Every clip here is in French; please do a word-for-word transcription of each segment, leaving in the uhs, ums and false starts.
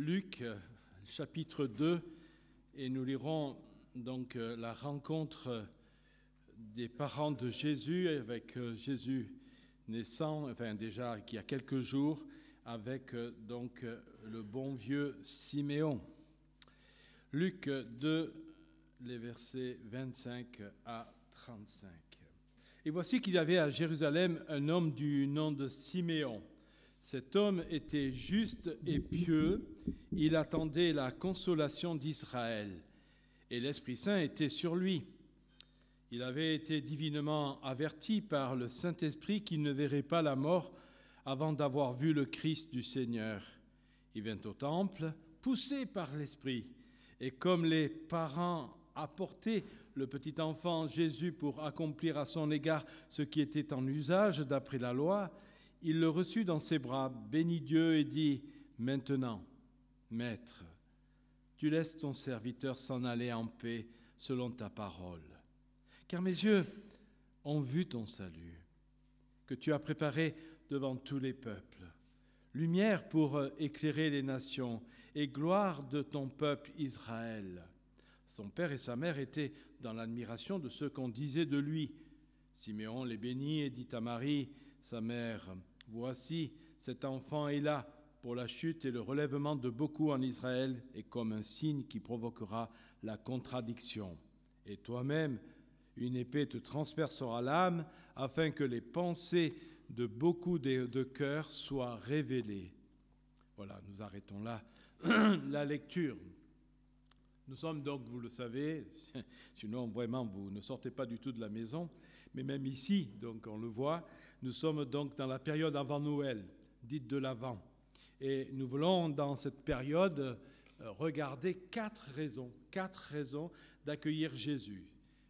Luc, chapitre deux, et nous lirons donc la rencontre des parents de Jésus avec Jésus naissant, enfin déjà il y a quelques jours, avec donc le bon vieux Siméon. Luc deux, les versets vingt-cinq à trente-cinq. Et voici qu'il y avait à Jérusalem un homme du nom de Siméon. Cet homme était juste et pieux, il attendait la consolation d'Israël, et l'Esprit Saint était sur lui. Il avait été divinement averti par le Saint-Esprit qu'il ne verrait pas la mort avant d'avoir vu le Christ du Seigneur. Il vint au temple, poussé par l'Esprit, et comme les parents apportaient le petit enfant Jésus pour accomplir à son égard ce qui était en usage d'après la loi, il le reçut dans ses bras, bénit Dieu et dit : « Maintenant, Maître, tu laisses ton serviteur s'en aller en paix selon ta parole. Car mes yeux ont vu ton salut, que tu as préparé devant tous les peuples, lumière pour éclairer les nations et gloire de ton peuple Israël. » Son père et sa mère étaient dans l'admiration de ce qu'on disait de lui. Siméon les bénit et dit à Marie, sa mère : « Voici, cet enfant est là pour la chute et le relèvement de beaucoup en Israël et comme un signe qui provoquera la contradiction. Et toi-même, une épée te transpercera l'âme afin que les pensées de beaucoup de, de cœurs soient révélées. » Voilà, nous arrêtons là la lecture. Nous sommes donc, vous le savez, sinon vraiment vous ne sortez pas du tout de la maison, mais même ici, donc on le voit, nous sommes donc dans la période avant Noël, dite de l'Avent. Et nous voulons dans cette période regarder quatre raisons, quatre raisons d'accueillir Jésus.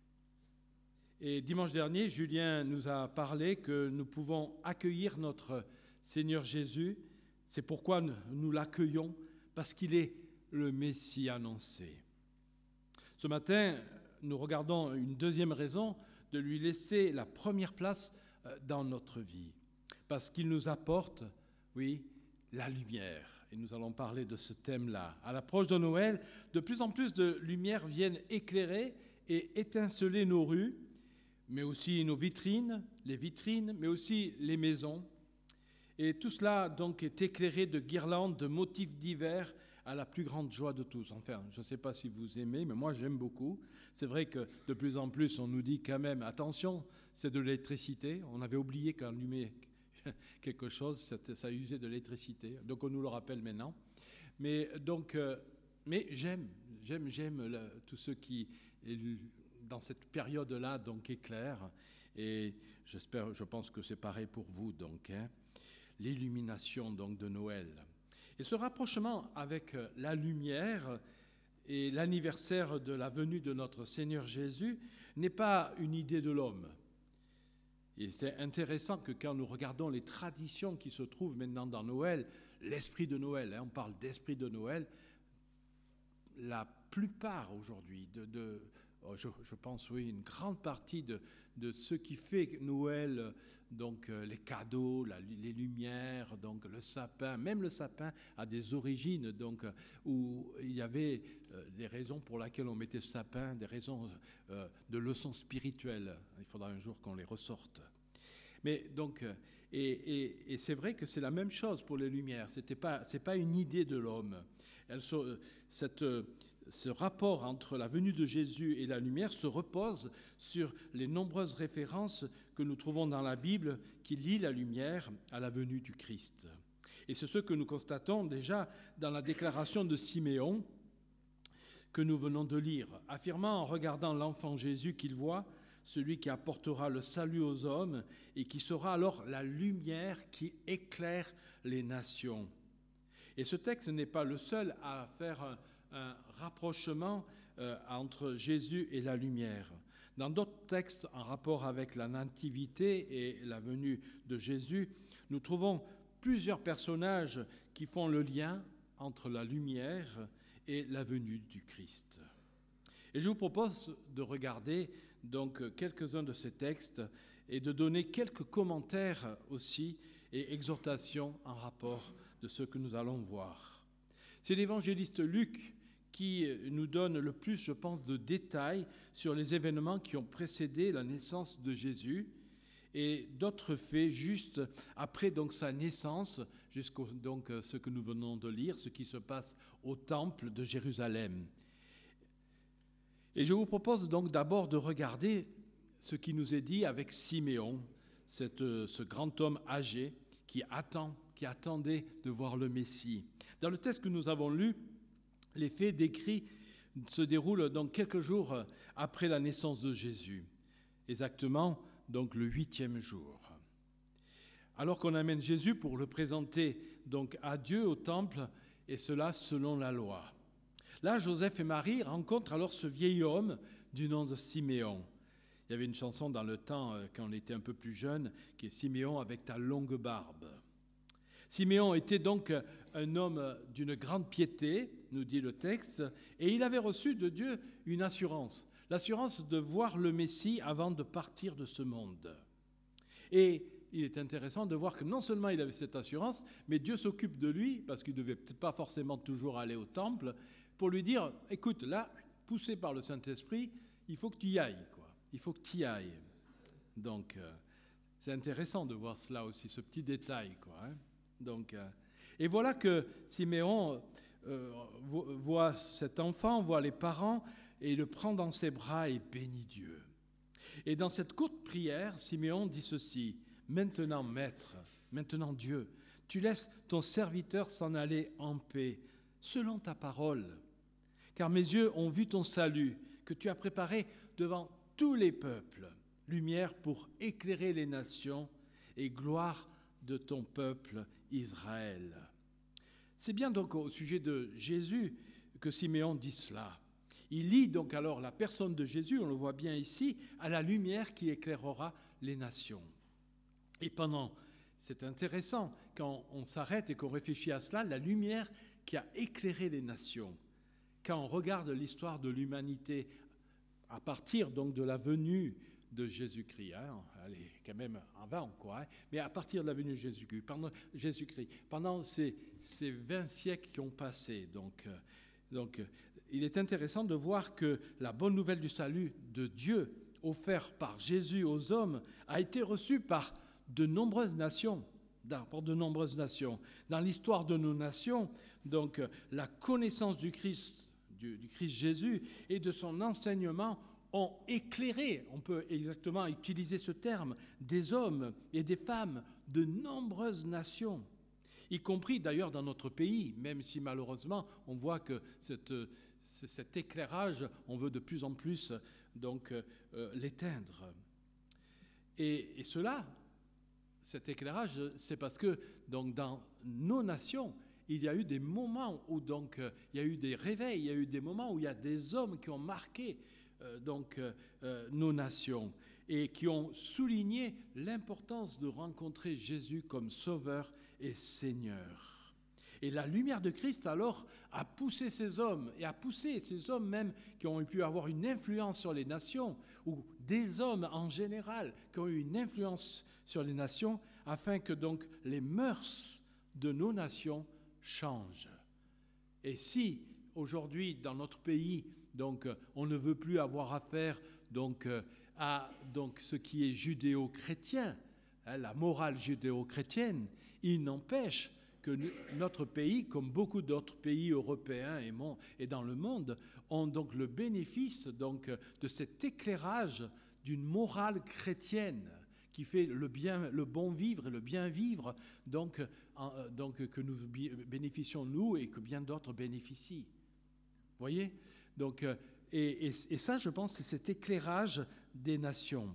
Et dimanche dernier, Julien nous a parlé que nous pouvons accueillir notre Seigneur Jésus. C'est pourquoi nous l'accueillons, parce qu'il est le Messie annoncé. Ce matin, nous regardons une deuxième raison de lui laisser la première place dans notre vie, parce qu'il nous apporte, oui, la lumière. Et nous allons parler de ce thème-là. À l'approche de Noël, de plus en plus de lumières viennent éclairer et étinceler nos rues, mais aussi nos vitrines, les vitrines, mais aussi les maisons. Et tout cela donc est éclairé de guirlandes, de motifs divers, à la plus grande joie de tous. Enfin, je ne sais pas si vous aimez, mais moi j'aime beaucoup. C'est vrai que de plus en plus, on nous dit quand même, attention, c'est de l'électricité. On avait oublié qu'allumer quelque chose, ça usait de l'électricité. Donc on nous le rappelle maintenant. Mais donc, euh, mais j'aime, j'aime, j'aime le, tout ce qui, dans cette période-là, donc éclaire. Et j'espère, je pense que c'est pareil pour vous, donc, hein, l'illumination donc de Noël. Et ce rapprochement avec la lumière et l'anniversaire de la venue de notre Seigneur Jésus n'est pas une idée de l'homme. Et c'est intéressant que quand nous regardons les traditions qui se trouvent maintenant dans Noël, l'esprit de Noël, hein, on parle d'esprit de Noël, la plupart aujourd'hui, de, de, je, je pense oui, une grande partie de, de ce qui fait Noël, donc euh, les cadeaux, la, les lumières, donc le sapin, même le sapin a des origines, donc où il y avait euh, des raisons pour lesquelles on mettait ce sapin, des raisons euh, de leçons spirituelles. Il faudra un jour qu'on les ressorte. Mais donc, et, et, et c'est vrai que c'est la même chose pour les lumières. C'était pas, c'est pas une idée de l'homme. Elle, cette Ce rapport entre la venue de Jésus et la lumière se repose sur les nombreuses références que nous trouvons dans la Bible qui lient la lumière à la venue du Christ. Et c'est ce que nous constatons déjà dans la déclaration de Siméon que nous venons de lire, affirmant en regardant l'enfant Jésus qu'il voit, celui qui apportera le salut aux hommes et qui sera alors la lumière qui éclaire les nations. Et ce texte n'est pas le seul à faire un un rapprochement euh, entre Jésus et la lumière. Dans d'autres textes en rapport avec la nativité et la venue de Jésus, nous trouvons plusieurs personnages qui font le lien entre la lumière et la venue du Christ. Et je vous propose de regarder donc quelques-uns de ces textes et de donner quelques commentaires aussi et exhortations en rapport de ce que nous allons voir. C'est l'évangéliste Luc qui nous donne le plus, je pense, de détails sur les événements qui ont précédé la naissance de Jésus et d'autres faits juste après donc sa naissance, jusqu'au donc ce que nous venons de lire, ce qui se passe au temple de Jérusalem. Et je vous propose donc d'abord de regarder ce qui nous est dit avec Siméon, cette, ce grand homme âgé qui attend, qui attendait de voir le Messie. Dans le texte que nous avons lu, les faits décrits se déroulent donc quelques jours après la naissance de Jésus, exactement donc le huitième jour. Alors qu'on amène Jésus pour le présenter donc à Dieu au temple, et cela selon la loi. Là, Joseph et Marie rencontrent alors ce vieil homme du nom de Siméon. Il y avait une chanson dans le temps, quand on était un peu plus jeune, qui est « Siméon avec ta longue barbe ». Siméon était donc un homme d'une grande piété, nous dit le texte, et il avait reçu de Dieu une assurance, l'assurance de voir le Messie avant de partir de ce monde. Et il est intéressant de voir que non seulement il avait cette assurance, mais Dieu s'occupe de lui, parce qu'il ne devait peut-être pas forcément toujours aller au temple, pour lui dire, écoute, là, poussé par le Saint-Esprit, il faut que tu y ailles, quoi. Il faut que tu y ailles. Donc, euh, c'est intéressant de voir cela aussi, ce petit détail, quoi. Hein. Donc, euh, et voilà que Siméon euh, voit cet enfant, voit les parents, et il le prend dans ses bras et bénit Dieu. Et dans cette courte prière, Siméon dit ceci, « Maintenant, Maître, maintenant Dieu, tu laisses ton serviteur s'en aller en paix, selon ta parole. Car mes yeux ont vu ton salut, que tu as préparé devant tous les peuples, lumière pour éclairer les nations et gloire de ton peuple Israël. » C'est bien donc au sujet de Jésus que Siméon dit cela. Il lie donc alors la personne de Jésus, on le voit bien ici, à la lumière qui éclairera les nations. Et pendant, c'est intéressant, quand on s'arrête et qu'on réfléchit à cela, la lumière qui a éclairé les nations. Quand on regarde l'histoire de l'humanité à partir donc de la venue de Jésus-Christ, hein, elle est quand même avant, quoi, hein, mais à partir de la venue de Jésus-Christ, pendant, Jésus-Christ, pendant ces, ces vingt siècles qui ont passé, donc, euh, donc, il est intéressant de voir que la bonne nouvelle du salut de Dieu, offert par Jésus aux hommes, a été reçue par de nombreuses nations. Par de nombreuses nations. Dans l'histoire de nos nations, donc, la connaissance du Christ, du, du Christ Jésus et de son enseignement ont éclairé, on peut exactement utiliser ce terme, des hommes et des femmes de nombreuses nations, y compris d'ailleurs dans notre pays, même si malheureusement on voit que cette, cet éclairage, on veut de plus en plus donc, euh, l'éteindre. Et, et cela, cet éclairage, c'est parce que donc, dans nos nations, il y a eu des moments où donc, euh, il y a eu des réveils, il y a eu des moments où il y a des hommes qui ont marqué euh, donc, euh, nos nations et qui ont souligné l'importance de rencontrer Jésus comme Sauveur et Seigneur. Et la lumière de Christ, alors, a poussé ces hommes, et a poussé ces hommes même qui ont pu avoir une influence sur les nations, ou des hommes en général qui ont eu une influence sur les nations, afin que donc les mœurs de nos nations changent. Et si aujourd'hui dans notre pays, donc on ne veut plus avoir affaire donc à donc ce qui est judéo-chrétien, hein, la morale judéo-chrétienne, il n'empêche que notre pays, comme beaucoup d'autres pays européens et, mon, et dans le monde, ont donc le bénéfice donc de cet éclairage d'une morale chrétienne qui fait le bien, le bon vivre et le bien vivre, donc, en, donc que nous bénéficions nous et que bien d'autres bénéficient. Vous voyez ? Donc, et, et, et ça, je pense, c'est cet éclairage des nations.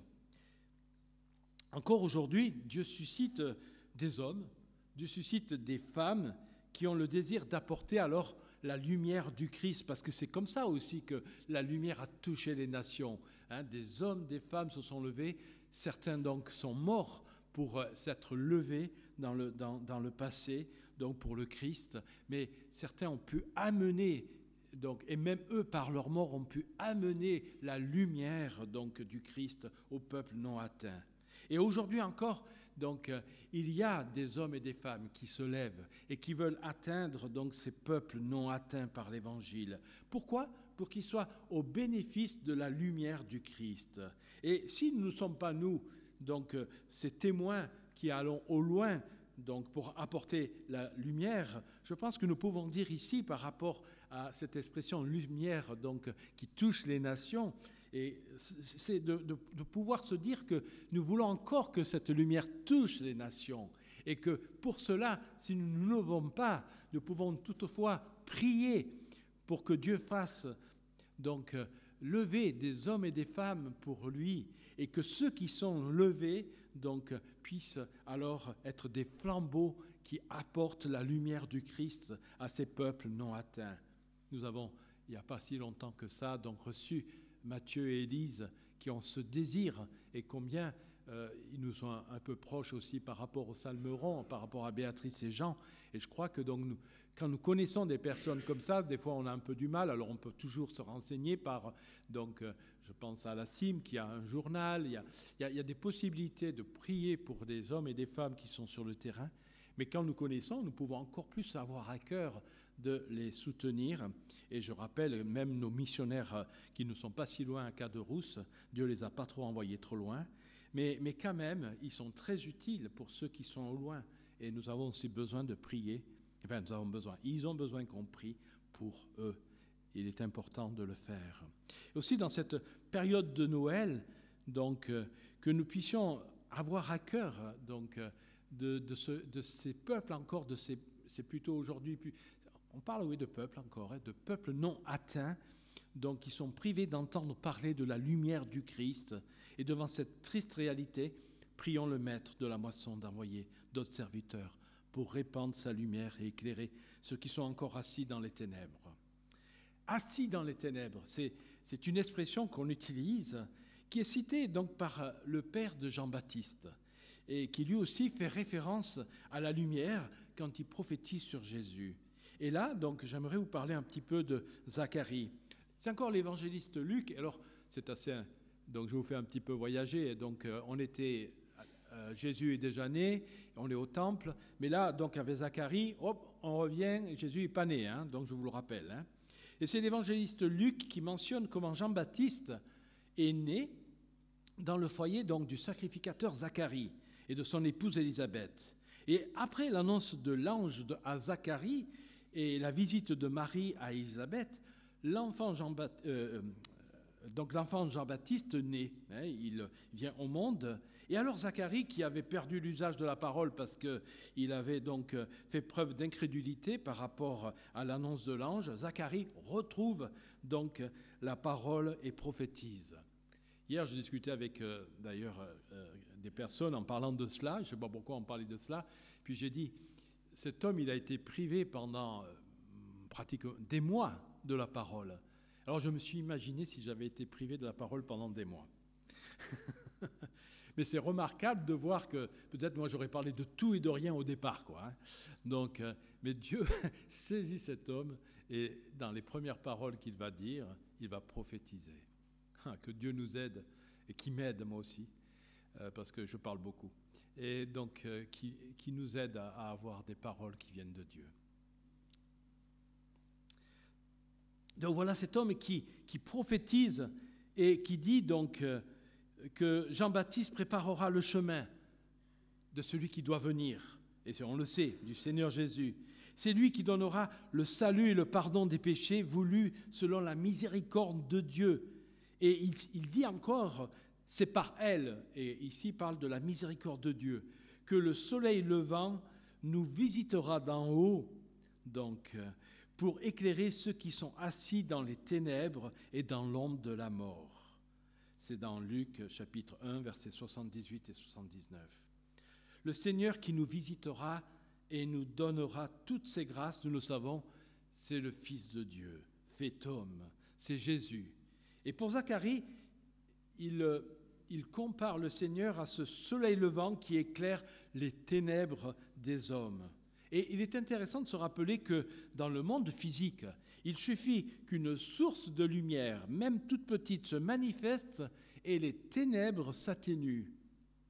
Encore aujourd'hui, Dieu suscite des hommes, Dieu suscite des femmes qui ont le désir d'apporter alors la lumière du Christ, parce que c'est comme ça aussi que la lumière a touché les nations. Hein, des hommes, des femmes se sont levés, certains donc sont morts pour s'être levés dans le, dans, dans le passé, donc pour le Christ, mais certains ont pu amener, donc, et même eux par leur mort ont pu amener la lumière donc, du Christ au peuple non atteint. Et aujourd'hui encore, donc, euh, il y a des hommes et des femmes qui se lèvent et qui veulent atteindre donc ces peuples non atteints par l'Évangile. Pourquoi ? Pour qu'ils soient au bénéfice de la lumière du Christ. Et si nous ne sommes pas nous, donc euh, ces témoins qui allons au loin, donc pour apporter la lumière, je pense que nous pouvons dire ici par rapport à cette expression lumière donc qui touche les nations, et c'est de, de, de pouvoir se dire que nous voulons encore que cette lumière touche les nations et que pour cela, si nous ne levons pas, nous pouvons toutefois prier pour que Dieu fasse donc lever des hommes et des femmes pour lui et que ceux qui sont levés donc puissent alors être des flambeaux qui apportent la lumière du Christ à ces peuples non atteints. Nous avons, il n'y a pas si longtemps que ça, donc reçu Matthieu et Élise qui ont ce désir et combien euh, ils nous sont un, un peu proches aussi par rapport au Salmeron, par rapport à Béatrice et Jean. Et je crois que donc nous, quand nous connaissons des personnes comme ça, des fois on a un peu du mal, alors on peut toujours se renseigner par, donc euh, je pense à la C I M qui a un journal, il y a, il y a, il y a des possibilités de prier pour des hommes et des femmes qui sont sur le terrain, mais quand nous connaissons, nous pouvons encore plus avoir à cœur de les soutenir. Et je rappelle, même nos missionnaires qui ne sont pas si loin à Caderousse, Dieu les a pas trop envoyés trop loin, mais, mais quand même, ils sont très utiles pour ceux qui sont au loin. Et nous avons aussi besoin de prier. Enfin, nous avons besoin, ils ont besoin qu'on prie pour eux. Il est important de le faire. Et aussi dans cette période de Noël, donc, euh, que nous puissions avoir à cœur donc, de, de, ce, de ces peuples encore, de ces, c'est plutôt aujourd'hui, on parle oui de peuples encore, hein, de peuples non atteints, donc qui sont privés d'entendre parler de la lumière du Christ. Et devant cette triste réalité, prions le Maître de la moisson d'envoyer d'autres serviteurs pour répandre sa lumière et éclairer ceux qui sont encore assis dans les ténèbres. Assis dans les ténèbres, c'est, c'est une expression qu'on utilise, qui est citée donc par le père de Jean-Baptiste, et qui lui aussi fait référence à la lumière quand il prophétise sur Jésus. Et là, donc, j'aimerais vous parler un petit peu de Zacharie. C'est encore l'évangéliste Luc, alors c'est assez... Donc je vous fais un petit peu voyager, donc euh, on était... Euh, Jésus est déjà né, on est au temple, mais là, donc avec Zacharie, hop, on revient, Jésus n'est pas né, hein, donc je vous le rappelle. Hein. Et c'est l'évangéliste Luc qui mentionne comment Jean-Baptiste est né dans le foyer donc, du sacrificateur Zacharie et de son épouse Élisabeth. Et après l'annonce de l'ange de, à Zacharie et la visite de Marie à Élisabeth, l'enfant Jean-Baptiste, euh, donc l'enfant Jean-Baptiste naît, hein, il vient au monde. Et alors Zacharie, qui avait perdu l'usage de la parole parce qu'il avait donc fait preuve d'incrédulité par rapport à l'annonce de l'ange, Zacharie retrouve donc la parole et prophétise. Hier, je discutais avec euh, d'ailleurs euh, des personnes en parlant de cela, je ne sais pas pourquoi on parlait de cela, puis j'ai dit, cet homme, il a été privé pendant euh, pratiquement des mois de la parole. Alors je me suis imaginé si j'avais été privé de la parole pendant des mois. Mais c'est remarquable de voir que peut-être moi j'aurais parlé de tout et de rien au départ, quoi. Hein. Donc, euh, mais Dieu saisit cet homme et dans les premières paroles qu'il va dire, il va prophétiser. Ah, que Dieu nous aide et qui m'aide moi aussi, euh, parce que je parle beaucoup. Et donc euh, qui, qui nous aide à, à avoir des paroles qui viennent de Dieu. Donc voilà cet homme qui, qui prophétise et qui dit donc euh, que Jean-Baptiste préparera le chemin de celui qui doit venir. Et on le sait, du Seigneur Jésus. C'est lui qui donnera le salut et le pardon des péchés voulus selon la miséricorde de Dieu. Et il, il dit encore, c'est par elle, et ici il parle de la miséricorde de Dieu, que le soleil levant nous visitera d'en haut, donc pour éclairer ceux qui sont assis dans les ténèbres et dans l'ombre de la mort. C'est dans Luc chapitre un, versets soixante-dix-huit et soixante-dix-neuf. Le Seigneur qui nous visitera et nous donnera toutes ces grâces, nous le savons, c'est le Fils de Dieu, fait homme, c'est Jésus. Et pour Zacharie, il, il compare le Seigneur à ce soleil levant qui éclaire les ténèbres des hommes. Et il est intéressant de se rappeler que dans le monde physique, il suffit qu'une source de lumière, même toute petite, se manifeste et les ténèbres s'atténuent.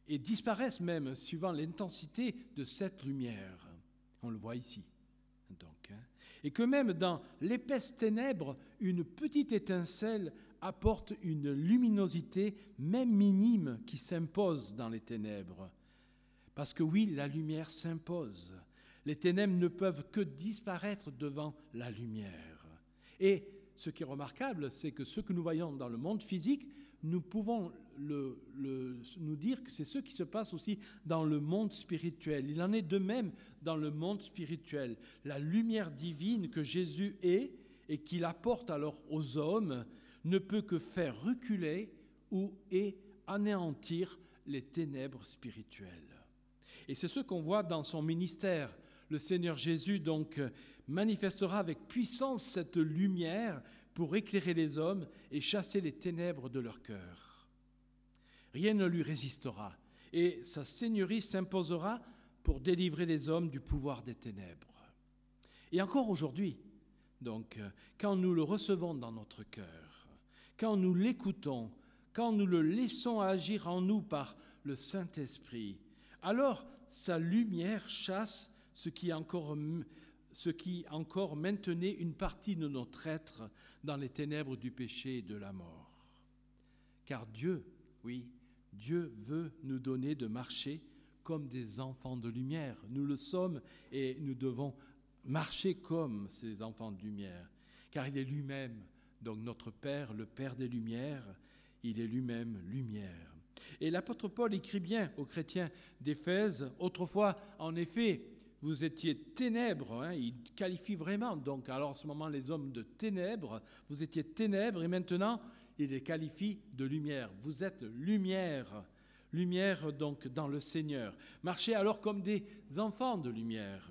et disparaissent même suivant l'intensité de cette lumière. On le voit ici. Donc, hein. Et que même dans l'épaisse ténèbre, une petite étincelle apporte une luminosité, même minime, qui s'impose dans les ténèbres. Parce que oui, la lumière s'impose. Les ténèbres ne peuvent que disparaître devant la lumière. Et ce qui est remarquable, c'est que ce que nous voyons dans le monde physique, nous pouvons le, le, nous dire que c'est ce qui se passe aussi dans le monde spirituel. Il en est de même dans le monde spirituel. La lumière divine que Jésus est et qu'il apporte alors aux hommes ne peut que faire reculer ou et anéantir les ténèbres spirituelles. Et c'est ce qu'on voit dans son ministère. Le Seigneur Jésus donc manifestera avec puissance cette lumière pour éclairer les hommes et chasser les ténèbres de leur cœur. Rien ne lui résistera et sa seigneurie s'imposera pour délivrer les hommes du pouvoir des ténèbres. Et encore aujourd'hui, donc, quand nous le recevons dans notre cœur, quand nous l'écoutons, quand nous le laissons agir en nous par le Saint-Esprit, alors sa lumière chasse ce qui encore, ce qui encore maintenait une partie de notre être dans les ténèbres du péché et de la mort. Car Dieu, oui, Dieu veut nous donner de marcher comme des enfants de lumière. Nous le sommes et nous devons marcher comme ces enfants de lumière. Car il est lui-même, donc notre Père, le Père des Lumières, il est lui-même lumière. Et l'apôtre Paul écrit bien aux chrétiens d'Éphèse, autrefois, en effet, vous étiez ténèbres, hein, il qualifie vraiment, donc alors en ce moment les hommes de ténèbres, vous étiez ténèbres et maintenant il les qualifie de lumière. Vous êtes lumière, lumière donc dans le Seigneur. Marchez alors comme des enfants de lumière.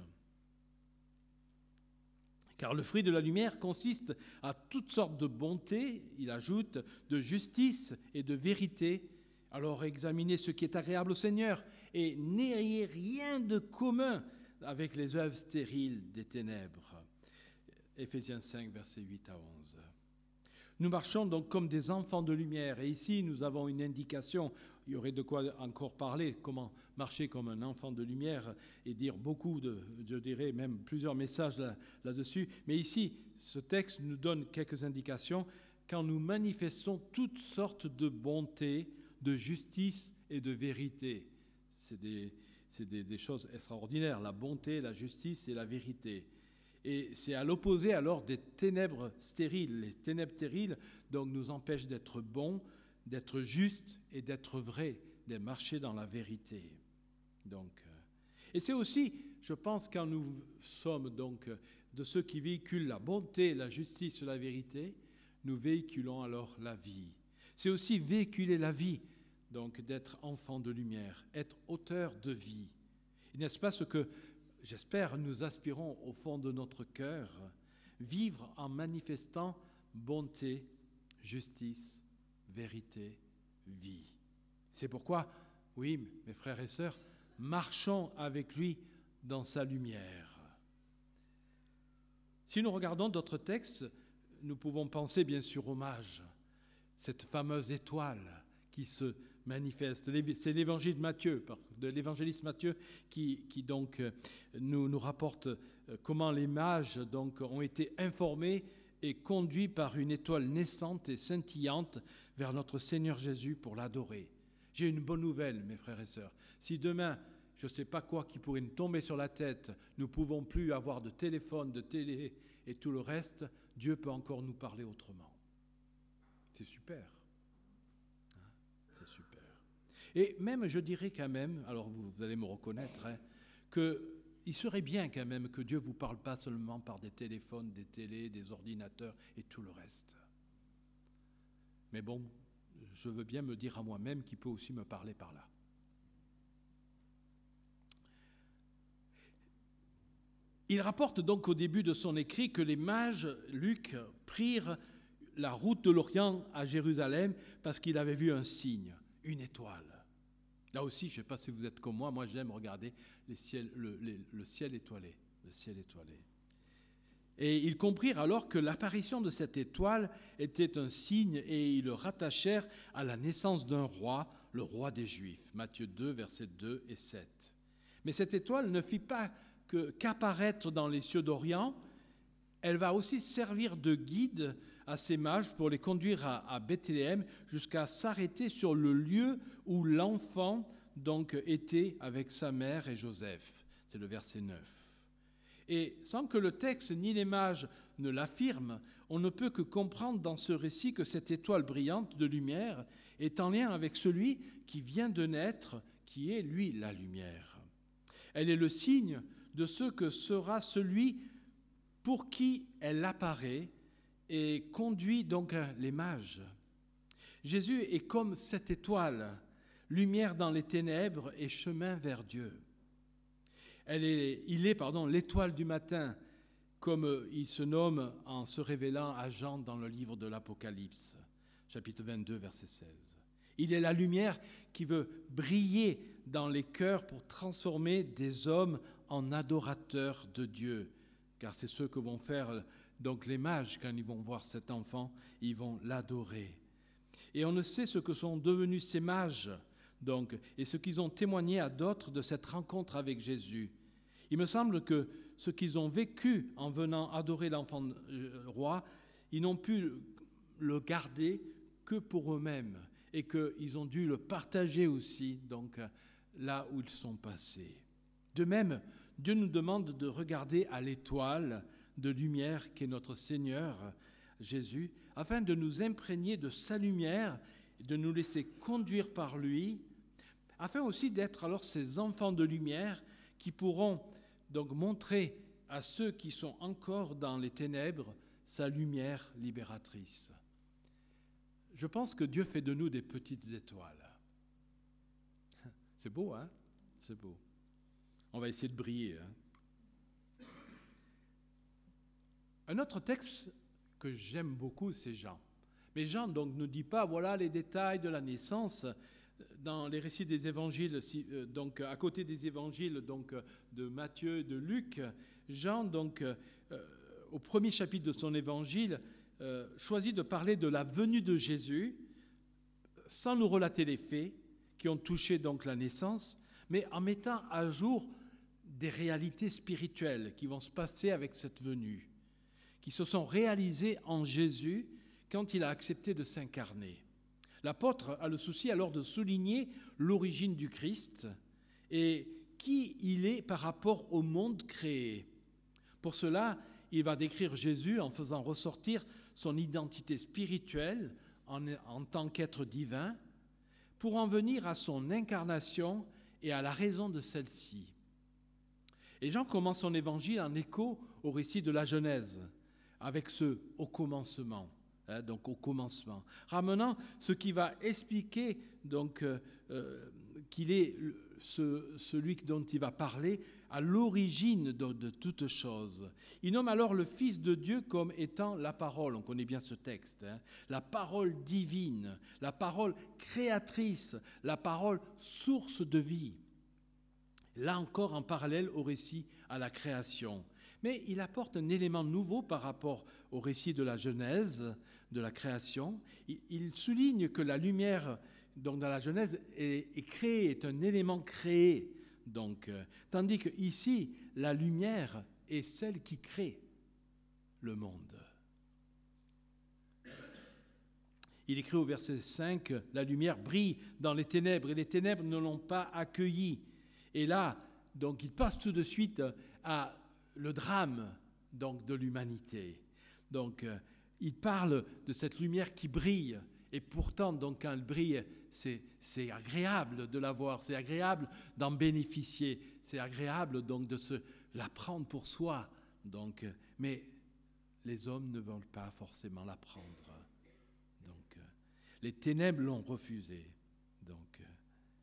Car le fruit de la lumière consiste à toutes sortes de bonté, il ajoute, de justice et de vérité. Alors examinez ce qui est agréable au Seigneur et n'ayez rien de commun avec les œuvres stériles des ténèbres. Éphésiens cinq, versets huit à onze. Nous marchons donc comme des enfants de lumière. Et ici, nous avons une indication. Il y aurait de quoi encore parler, comment marcher comme un enfant de lumière et dire beaucoup de, je dirais même plusieurs messages là, là-dessus. Mais ici, ce texte nous donne quelques indications quand nous manifestons toutes sortes de bonté, de justice et de vérité. C'est des... C'est des, des choses extraordinaires, la bonté, la justice et la vérité. Et c'est à l'opposé alors des ténèbres stériles. Les ténèbres stériles donc, nous empêchent d'être bons, d'être justes et d'être vrais, de marcher dans la vérité. Donc, euh, et c'est aussi, je pense, quand nous sommes donc de ceux qui véhiculent la bonté, la justice et la vérité, nous véhiculons alors la vie. C'est aussi véhiculer la vie. Donc d'être enfant de lumière, être auteur de vie. Et n'est-ce pas ce que, j'espère, nous aspirons au fond de notre cœur, vivre en manifestant bonté, justice, vérité, vie. C'est pourquoi, oui, mes frères et sœurs, marchons avec lui dans sa lumière. Si nous regardons d'autres textes, nous pouvons penser bien sûr au mage, cette fameuse étoile qui se manifeste. C'est l'évangile de Matthieu, de l'évangéliste Matthieu qui, qui donc nous, nous rapporte comment les mages donc ont été informés et conduits par une étoile naissante et scintillante vers notre Seigneur Jésus pour l'adorer. J'ai une bonne nouvelle, mes frères et sœurs. Si demain, je ne sais pas quoi qui pourrait nous tomber sur la tête, nous ne pouvons plus avoir de téléphone, de télé et tout le reste, Dieu peut encore nous parler autrement. C'est super. Et même, je dirais quand même, alors vous, vous allez me reconnaître, hein, qu'il serait bien quand même que Dieu ne vous parle pas seulement par des téléphones, des télés, des ordinateurs et tout le reste. Mais bon, je veux bien me dire à moi-même qu'il peut aussi me parler par là. Il rapporte donc au début de son écrit que les mages, Luc, prirent la route de l'Orient à Jérusalem parce qu'il avait vu un signe, une étoile. Là aussi, je ne sais pas si vous êtes comme moi, moi j'aime regarder les ciels, le, les, le ciel étoilé, le ciel étoilé. Et ils comprirent alors que l'apparition de cette étoile était un signe et ils le rattachèrent à la naissance d'un roi, le roi des Juifs. Matthieu deux, versets deux et sept. Mais cette étoile ne fit pas que, qu'apparaître dans les cieux d'Orient, elle va aussi servir de guide à ces mages pour les conduire à, à Bethléem jusqu'à s'arrêter sur le lieu où l'enfant donc était avec sa mère et Joseph. C'est le verset neuf. Et sans que le texte ni les mages ne l'affirment, on ne peut que comprendre dans ce récit que cette étoile brillante de lumière est en lien avec celui qui vient de naître, qui est lui la lumière. Elle est le signe de ce que sera celui pour qui elle apparaît et conduit donc les mages. Jésus est comme cette étoile, lumière dans les ténèbres et chemin vers Dieu. Elle est, il est pardon, l'étoile du matin, comme il se nomme en se révélant à Jean dans le livre de l'Apocalypse, chapitre vingt-deux, verset seize. Il est la lumière qui veut briller dans les cœurs pour transformer des hommes en adorateurs de Dieu, car c'est ce que vont faire donc les mages quand ils vont voir cet enfant, ils vont l'adorer. Et on ne sait ce que sont devenus ces mages, donc, et ce qu'ils ont témoigné à d'autres de cette rencontre avec Jésus. Il me semble que ce qu'ils ont vécu en venant adorer l'enfant roi, ils n'ont pu le garder que pour eux-mêmes et qu'ils ont dû le partager aussi, donc, là où ils sont passés. De même, Dieu nous demande de regarder à l'étoile de lumière qu'est notre Seigneur Jésus, afin de nous imprégner de sa lumière et de nous laisser conduire par lui, afin aussi d'être alors ces enfants de lumière qui pourront donc montrer à ceux qui sont encore dans les ténèbres sa lumière libératrice. Je pense que Dieu fait de nous des petites étoiles. C'est beau, hein? C'est beau. On va essayer de briller. Hein? Un autre texte que j'aime beaucoup, c'est Jean. Mais Jean donc ne dit pas, voilà les détails de la naissance. Dans les récits des évangiles, donc à côté des évangiles donc de Matthieu et de Luc, Jean donc euh, au premier chapitre de son évangile euh, choisit de parler de la venue de Jésus, sans nous relater les faits qui ont touché donc la naissance, mais en mettant à jour des réalités spirituelles qui vont se passer avec cette venue, qui se sont réalisées en Jésus quand il a accepté de s'incarner. L'apôtre a le souci alors de souligner l'origine du Christ et qui il est par rapport au monde créé. Pour cela, il va décrire Jésus en faisant ressortir son identité spirituelle en, en tant qu'être divin, pour en venir à son incarnation et à la raison de celle-ci. Et Jean commence son évangile en écho au récit de la Genèse, avec ce « au commencement ». Hein, donc au commencement, ramenant ce qui va expliquer donc euh, euh, qu'il est ce, celui dont il va parler à l'origine de, de toute chose. Il nomme alors le Fils de Dieu comme étant la parole, on connaît bien ce texte, hein, la parole divine, la parole créatrice, la parole source de vie. Là encore en parallèle au récit à la création. Mais il apporte un élément nouveau par rapport au récit de la Genèse, de la création. Il souligne que la lumière, donc dans la Genèse, est, est créée, est un élément créé. Donc, euh, tandis qu'ici, la lumière est celle qui crée le monde. Il écrit au verset cinq, « La lumière brille dans les ténèbres, et les ténèbres ne l'ont pas accueillie. » Et là, donc, il passe tout de suite à le drame donc, de l'humanité. Donc, euh, il parle de cette lumière qui brille, et pourtant, donc, quand elle brille, c'est, c'est agréable de la voir, c'est agréable d'en bénéficier, c'est agréable donc de se la prendre pour soi. Donc, euh, mais les hommes ne veulent pas forcément la prendre. Donc, euh, les ténèbres l'ont refusé. Donc, euh,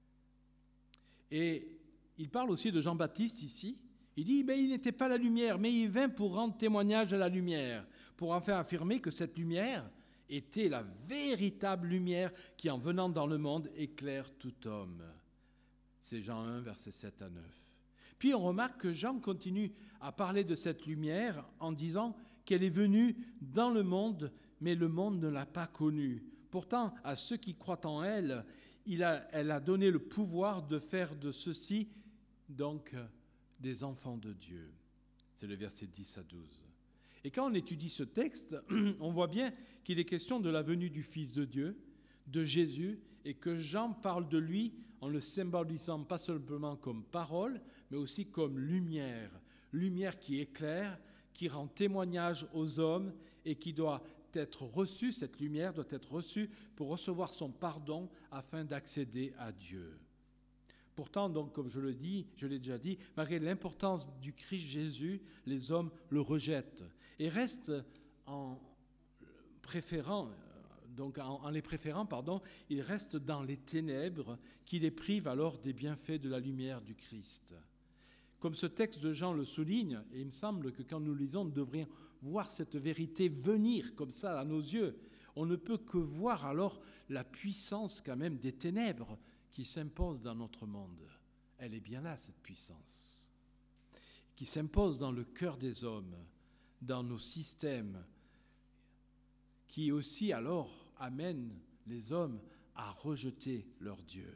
et il parle aussi de Jean-Baptiste ici. Il dit, mais il n'était pas la lumière, mais il vint pour rendre témoignage à la lumière, pour enfin affirmer que cette lumière était la véritable lumière qui, en venant dans le monde, éclaire tout homme. C'est Jean un, versets sept à neuf. Puis on remarque que Jean continue à parler de cette lumière en disant qu'elle est venue dans le monde, mais le monde ne l'a pas connue. Pourtant, à ceux qui croient en elle, il a, elle a donné le pouvoir de faire de ceux-ci donc des enfants de Dieu. C'est le verset dix à douze. Et quand on étudie ce texte, on voit bien qu'il est question de la venue du Fils de Dieu, de Jésus, et que Jean parle de lui en le symbolisant pas simplement comme parole, mais aussi comme lumière. Lumière qui éclaire, qui rend témoignage aux hommes et qui doit être reçue, cette lumière doit être reçue pour recevoir son pardon afin d'accéder à Dieu. Pourtant, donc, comme je le dis, je l'ai déjà dit, malgré l'importance du Christ Jésus, les hommes le rejettent et restent en préférant, donc en, en les préférant, pardon, ils restent dans les ténèbres qui les privent alors des bienfaits de la lumière du Christ. Comme ce texte de Jean le souligne, et il me semble que quand nous lisons, nous devrions voir cette vérité venir comme ça à nos yeux. On ne peut que voir alors la puissance quand même des ténèbres qui s'impose dans notre monde. Elle est bien là, cette puissance, qui s'impose dans le cœur des hommes, dans nos systèmes, qui aussi alors amène les hommes à rejeter leur Dieu,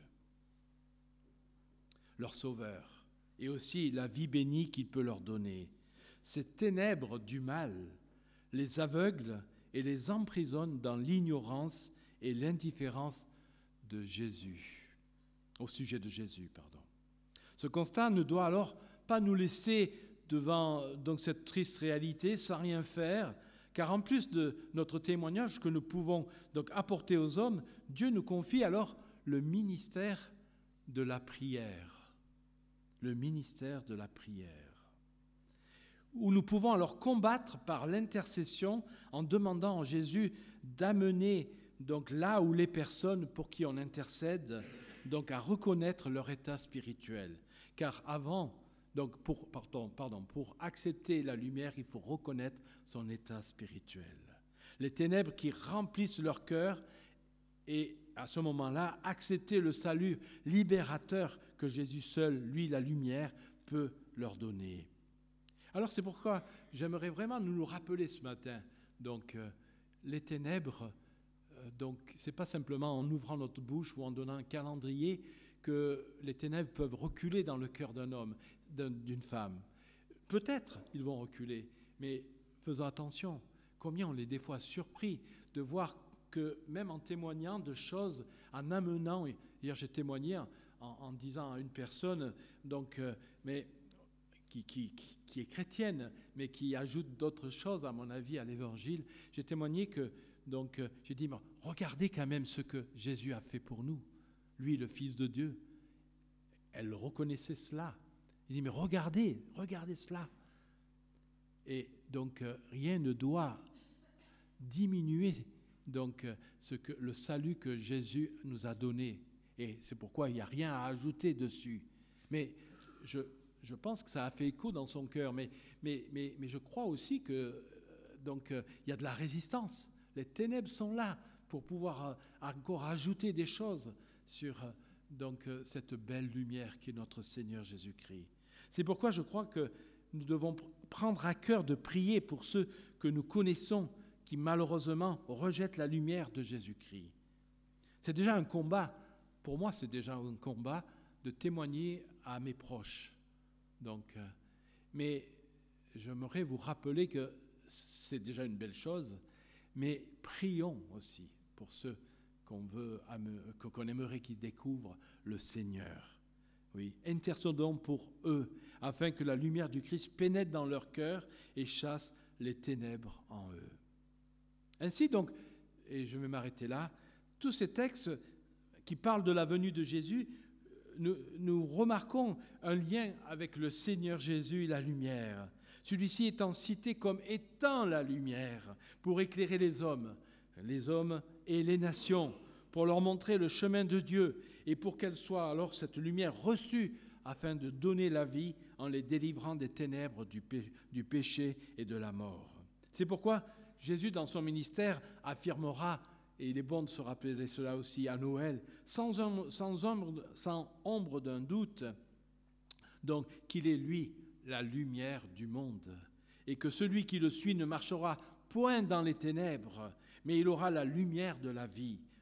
leur Sauveur, et aussi la vie bénie qu'il peut leur donner. Ces ténèbres du mal les aveuglent et les emprisonnent dans l'ignorance et l'indifférence de Jésus, au sujet de Jésus, pardon. Ce constat ne doit alors pas nous laisser devant donc cette triste réalité sans rien faire, car en plus de notre témoignage que nous pouvons donc apporter aux hommes, Dieu nous confie alors le ministère de la prière, le ministère de la prière, où nous pouvons alors combattre par l'intercession en demandant à Jésus d'amener donc là où les personnes pour qui on intercède donc à reconnaître leur état spirituel, car avant donc pour pardon pardon pour accepter la lumière, il faut reconnaître son état spirituel. Les ténèbres qui remplissent leur cœur et à ce moment-là accepter le salut libérateur que Jésus seul, lui la lumière, peut leur donner. Alors c'est pourquoi j'aimerais vraiment nous le rappeler ce matin. Donc euh, les ténèbres, euh, donc c'est pas simplement en ouvrant notre bouche ou en donnant un calendrier que les ténèbres peuvent reculer dans le cœur d'un homme, d'un, d'une femme. Peut-être ils vont reculer, mais faisons attention. Combien on est des fois surpris de voir que même en témoignant de choses, en amenant, hier j'ai témoigné en, en disant à une personne, donc, euh, mais qui, qui, qui, qui est chrétienne, mais qui ajoute d'autres choses, à mon avis, à l'évangile, j'ai témoigné que, donc, euh, j'ai dit, regardez quand même ce que Jésus a fait pour nous, lui, le Fils de Dieu. Elle reconnaissait cela. Il dit, mais regardez, regardez cela. Et donc, euh, rien ne doit diminuer donc, euh, ce que, le salut que Jésus nous a donné. Et c'est pourquoi il n'y a rien à ajouter dessus. Mais je, je pense que ça a fait écho dans son cœur. Mais, mais, mais, mais je crois aussi que euh, donc, euh, il y a de la résistance. Les ténèbres sont là pour pouvoir euh, encore ajouter des choses sur euh, donc, euh, cette belle lumière qui est notre Seigneur Jésus-Christ. C'est pourquoi je crois que nous devons prendre à cœur de prier pour ceux que nous connaissons qui malheureusement rejettent la lumière de Jésus-Christ. C'est déjà un combat, pour moi c'est déjà un combat de témoigner à mes proches. Donc, euh, mais j'aimerais vous rappeler que c'est déjà une belle chose, mais prions aussi pour ceux qu'on veut, qu'on aimerait qu'ils découvrent le Seigneur. Oui, intercédons pour eux, afin que la lumière du Christ pénètre dans leur cœur et chasse les ténèbres en eux. Ainsi donc, et je vais m'arrêter là, tous ces textes qui parlent de la venue de Jésus, nous, nous remarquons un lien avec le Seigneur Jésus et la lumière. Celui-ci étant cité comme étant la lumière pour éclairer les hommes, les hommes et les nations, pour leur montrer le chemin de Dieu et pour qu'elle soit alors cette lumière reçue afin de donner la vie en les délivrant des ténèbres du, pé- du péché et de la mort. C'est pourquoi Jésus, dans son ministère, affirmera, et il est bon de se rappeler cela aussi à Noël, sans, ombre, sans, ombre, sans ombre d'un doute, donc qu'il est lui la lumière du monde, et que celui qui le suit ne marchera point dans les ténèbres, mais il aura la lumière de la vie.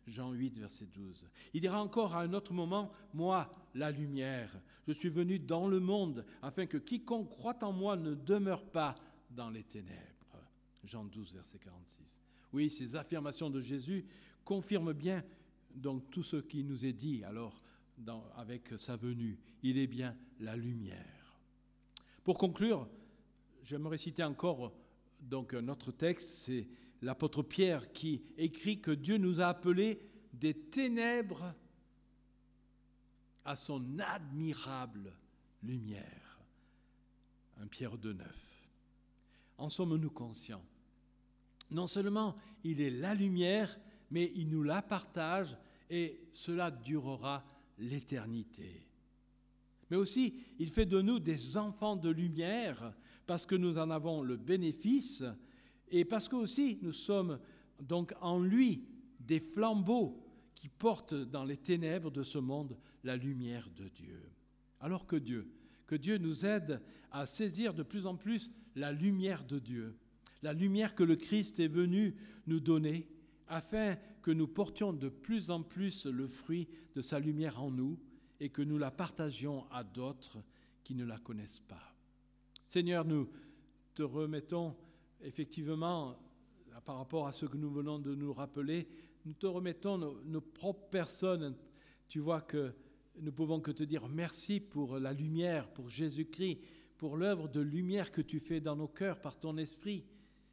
Jean huit, verset douze. Il dira encore à un autre moment, « Moi, la lumière, je suis venu dans le monde, afin que quiconque croit en moi ne demeure pas dans les ténèbres. » Jean douze, verset quarante-six. Oui, ces affirmations de Jésus confirment bien donc tout ce qui nous est dit alors dans, avec sa venue. Il est bien la lumière. Pour conclure, j'aimerais citer encore donc un autre texte, c'est l'apôtre Pierre qui écrit que Dieu nous a appelés des ténèbres à son admirable lumière. un Pierre deux, neuf. En sommes-nous conscients? Non seulement il est la lumière, mais il nous la partage et cela durera l'éternité. Mais aussi, il fait de nous des enfants de lumière parce que nous en avons le bénéfice et parce que aussi nous sommes donc en lui des flambeaux qui portent dans les ténèbres de ce monde la lumière de Dieu. Alors que Dieu, que Dieu nous aide à saisir de plus en plus la lumière de Dieu, la lumière que le Christ est venu nous donner afin que nous portions de plus en plus le fruit de sa lumière en nous et que nous la partagions à d'autres qui ne la connaissent pas. Seigneur, nous te remettons effectivement, par rapport à ce que nous venons de nous rappeler, nous te remettons nos, nos propres personnes. Tu vois que nous pouvons que te dire merci pour la lumière, pour Jésus-Christ, pour l'œuvre de lumière que tu fais dans nos cœurs par ton esprit.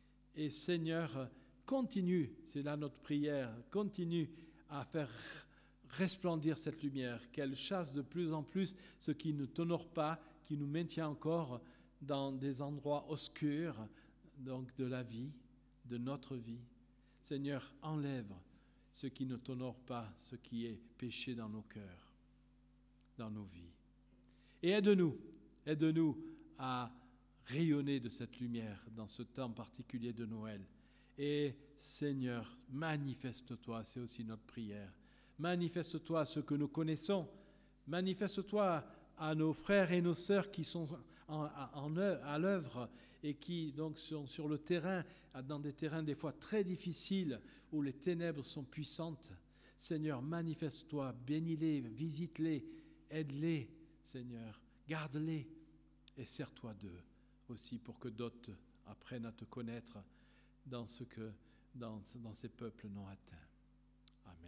Et Seigneur, continue, c'est là notre prière, continue à faire resplendir cette lumière, qu'elle chasse de plus en plus ce qui ne t'honore pas, qui nous maintient encore dans des endroits obscurs, donc de la vie, de notre vie. Seigneur, enlève ce qui ne t'honore pas, ce qui est péché dans nos cœurs, dans nos vies. Et aide-nous, aide-nous à rayonner de cette lumière dans ce temps particulier de Noël. Et Seigneur, manifeste-toi, c'est aussi notre prière. Manifeste-toi à ceux que nous connaissons. Manifeste-toi à nos frères et nos sœurs qui sont en, en, à l'œuvre et qui donc sont sur le terrain, dans des terrains des fois très difficiles où les ténèbres sont puissantes. Seigneur, manifeste-toi, bénis-les, visite-les, aide-les, Seigneur, garde-les et sers-toi d'eux aussi pour que d'autres apprennent à te connaître dans, ce que, dans, dans ces peuples non atteints.